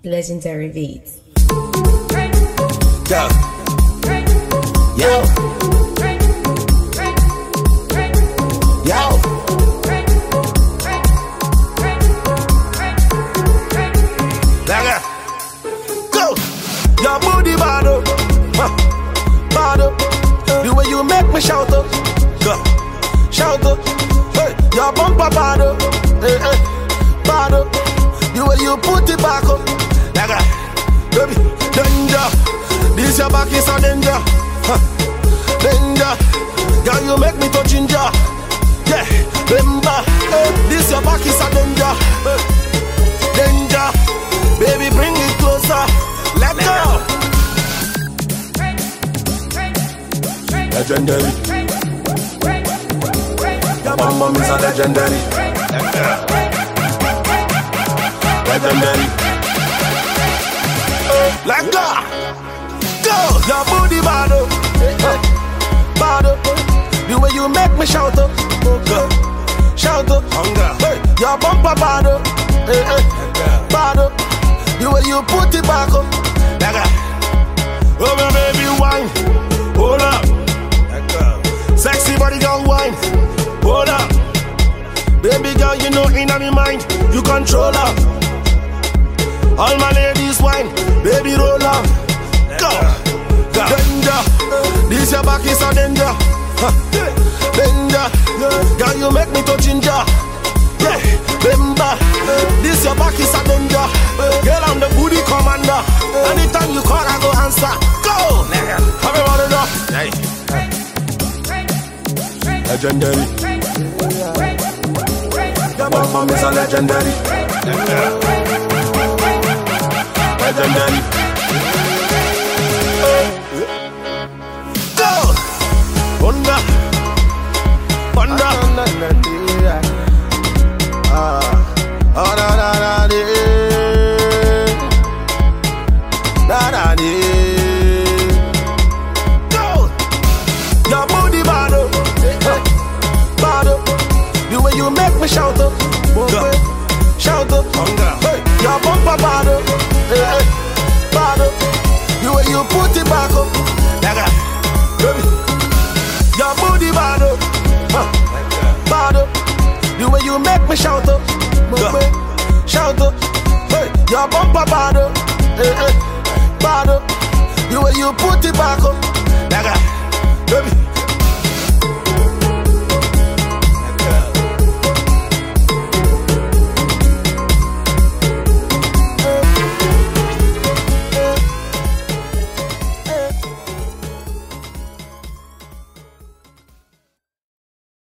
Legendary Beats. Go. Yo. Yo. Laga. Go. Your booty bad up. Bad up. The way you make me shout up. Go. Shout up. Hey. Your bumper bad up. Hey, hey. Bad up. The way you put it back up. Laga. Baby. Danger. This your back is a danger. Danger. Girl, you make me touch ginger. Yeah, remember. This your back is a danger. Danger. Baby, bring it closer. Let go. Legendary. Your bum bum is a legendary. Legendary. Let go. Go. Your booty bad up. Bad up. The way you make me shout up. Go. Shout up. Hey. Your bumper bad up. Hey, hey. Bad up. The way you put it back up. Oh my baby wine. Hold up. Sexy body girl wine. Hold up. Baby girl, you know in my mind you control her. All my ladies wine. Baby roll up. Go. Danger. This your back is a danger. Danger. Girl, you make me touch ginger. Yeah, remember. This your back is a danger. Girl, I'm the booty commander. Anytime you call, I go answer. Go. Everybody know. Legendary. Your mom is a legendary. Legendary. Honda, Honda, go. Your booty bad up, bad up. The way you make me shout up, shout up. Hey, your bumper bad up, bad up. The way you put it back up, your booty bad up, bad up. The way you make me shout up, shout up. Hey, your bumper bad up, bad up. The way you put it back up, baby.